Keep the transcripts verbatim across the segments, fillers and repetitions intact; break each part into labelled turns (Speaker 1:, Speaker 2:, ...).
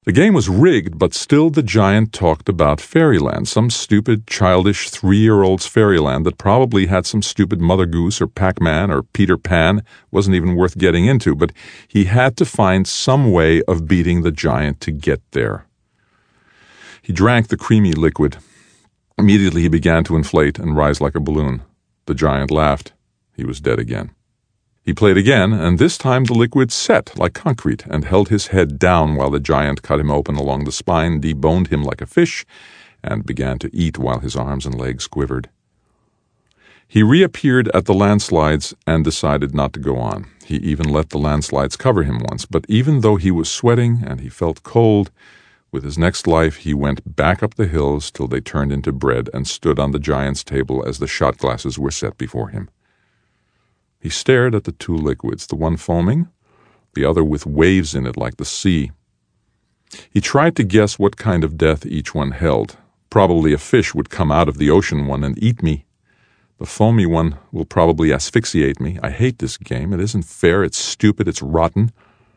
Speaker 1: The game was rigged, but still the giant talked about fairyland, some stupid, childish three-year-old's fairyland that probably had some stupid Mother Goose or Pac-Man or Peter Pan. Wasn't even worth getting into, but he had to find some way of beating the giant to get there. He drank the creamy liquid. Immediately he began to inflate and rise like a balloon. The giant laughed. He was dead again. He played again, and this time the liquid set like concrete and held his head down while the giant cut him open along the spine, deboned him like a fish, and began to eat while his arms and legs quivered. He reappeared at the landslides and decided not to go on. He even let the landslides cover him once, but even though he was sweating and he felt cold, with his next life he went back up the hills till they turned into bread and stood on the giant's table as the shot glasses were set before him. He stared at the two liquids, the one foaming, the other with waves in it like the sea. He tried to guess what kind of death each one held. Probably a fish would come out of the ocean one and eat me. The foamy one will probably asphyxiate me. I hate this game. It isn't fair. It's stupid. It's rotten.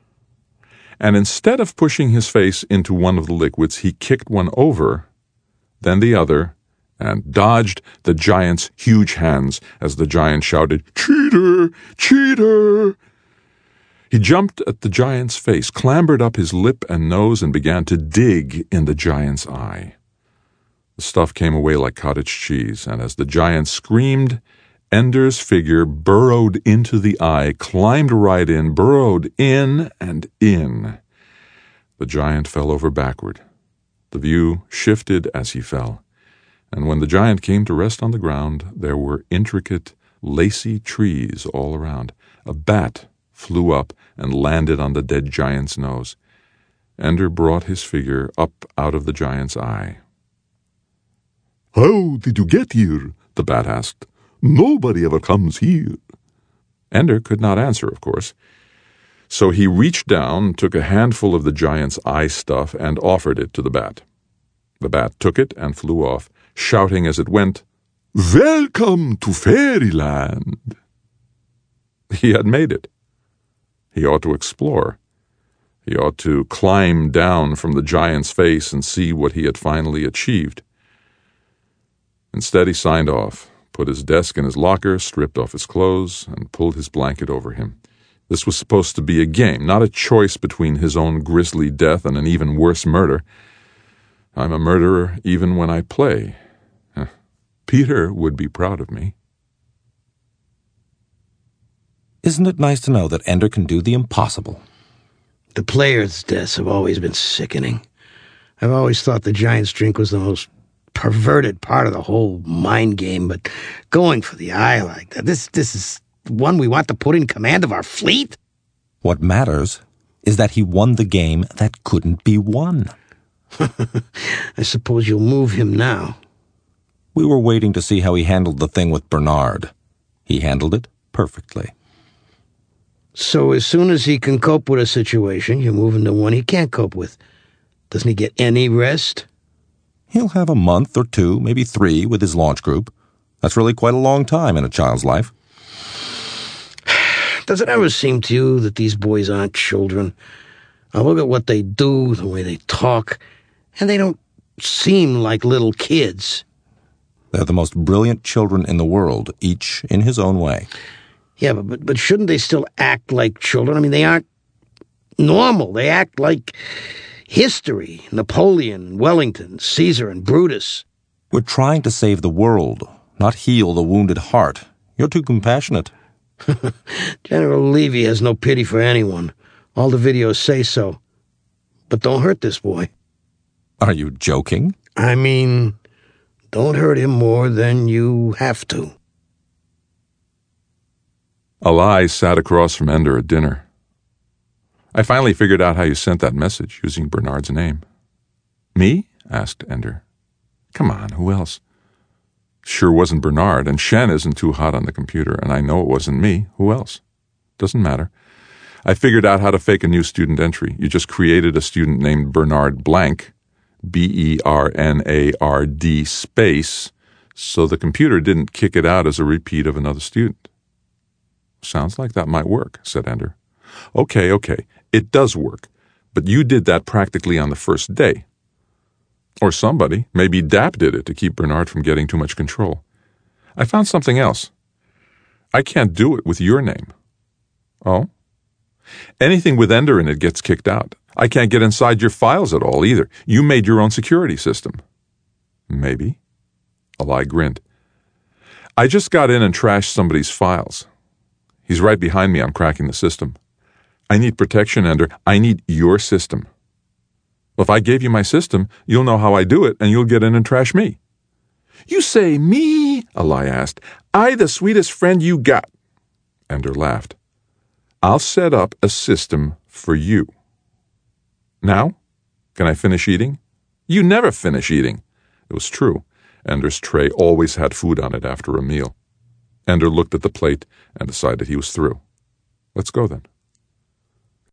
Speaker 1: And instead of pushing his face into one of the liquids, he kicked one over, then the other, and dodged the giant's huge hands as the giant shouted, "Cheater! Cheater!" He jumped at the giant's face, clambered up his lip and nose, and began to dig in the giant's eye. The stuff came away like cottage cheese, and as the giant screamed, Ender's figure burrowed into the eye, climbed right in, burrowed in and in. The giant fell over backward. The view shifted as he fell, and when the giant came to rest on the ground, there were intricate, lacy trees all around. A bat flew up and landed on the dead giant's nose. Ender brought his figure up out of the giant's eye.
Speaker 2: "How did you get here?" the bat asked. "Nobody ever comes here."
Speaker 1: Ender could not answer, of course. So he reached down, took a handful of the giant's eye stuff, and offered it to the bat. The bat took it and flew off, shouting as it went, "Welcome to Fairyland." He had made it. He ought to explore. He ought to climb down from the giant's face and see what he had finally achieved. Instead, he signed off, put his desk in his locker, stripped off his clothes, and pulled his blanket over him. This was supposed to be a game, not a choice between his own grisly death and an even worse murder. I'm a murderer even when I play. Peter would be proud of me.
Speaker 3: Isn't it nice to know that Ender can do the impossible?
Speaker 4: The players' deaths have always been sickening. I've always thought the giant's drink was the most perverted part of the whole mind game, but going for the eye like that, this this is one we want to put in command of our fleet?
Speaker 3: What matters is that he won the game that couldn't be won.
Speaker 4: I suppose you'll move him now.
Speaker 3: We were waiting to see how he handled the thing with Bernard. He handled it perfectly.
Speaker 4: So as soon as he can cope with a situation, you move him to one he can't cope with. Doesn't he get any rest?
Speaker 3: He'll have a month or two, maybe three, with his launch group. That's really quite a long time in a child's life.
Speaker 4: Does it ever seem to you that these boys aren't children? I look at what they do, the way they talk, and they don't seem like little kids.
Speaker 3: They're the most brilliant children in the world, each in his own way.
Speaker 4: Yeah, but, but, but shouldn't they still act like children? I mean, they aren't normal. They act like history. Napoleon, Wellington, Caesar, and Brutus.
Speaker 3: We're trying to save the world, not heal the wounded heart. You're too compassionate.
Speaker 4: General Levy has no pity for anyone. All the videos say so. But don't hurt this boy.
Speaker 3: Are you joking?
Speaker 4: I mean, don't hurt him more than you have to.
Speaker 1: Alai sat across from Ender at dinner. I finally figured out how you sent that message using Bernard's name. Me? Asked Ender. Come on, who else? Sure wasn't Bernard, and Shen isn't too hot on the computer, and I know it wasn't me. Who else? Doesn't matter. I figured out how to fake a new student entry. You just created a student named Bernard Blank, B E R N A R D space, so the computer didn't kick it out as a repeat of another student. Sounds like that might work, said Ender. Okay, okay, it does work, But you did that practically on the first day. Or somebody, maybe Dap did it to keep Bernard from getting too much control. I found something else. I can't do it with your name. Oh? Anything with Ender in it gets kicked out. I can't get inside your files at all either. You made your own security system. Maybe. Eli grinned. I just got in and trashed somebody's files. He's right behind me. I'm cracking the system. I need protection, Ender. I need your system. Well, if I gave you my system, you'll know how I do it, and you'll get in and trash me. You say me? Eli asked. I the sweetest friend you got. Ender laughed. I'll set up a system for you. Now? Can I finish eating? You never finish eating. It was true. Ender's tray always had food on it after a meal. Ender looked at the plate and decided he was through. Let's go then.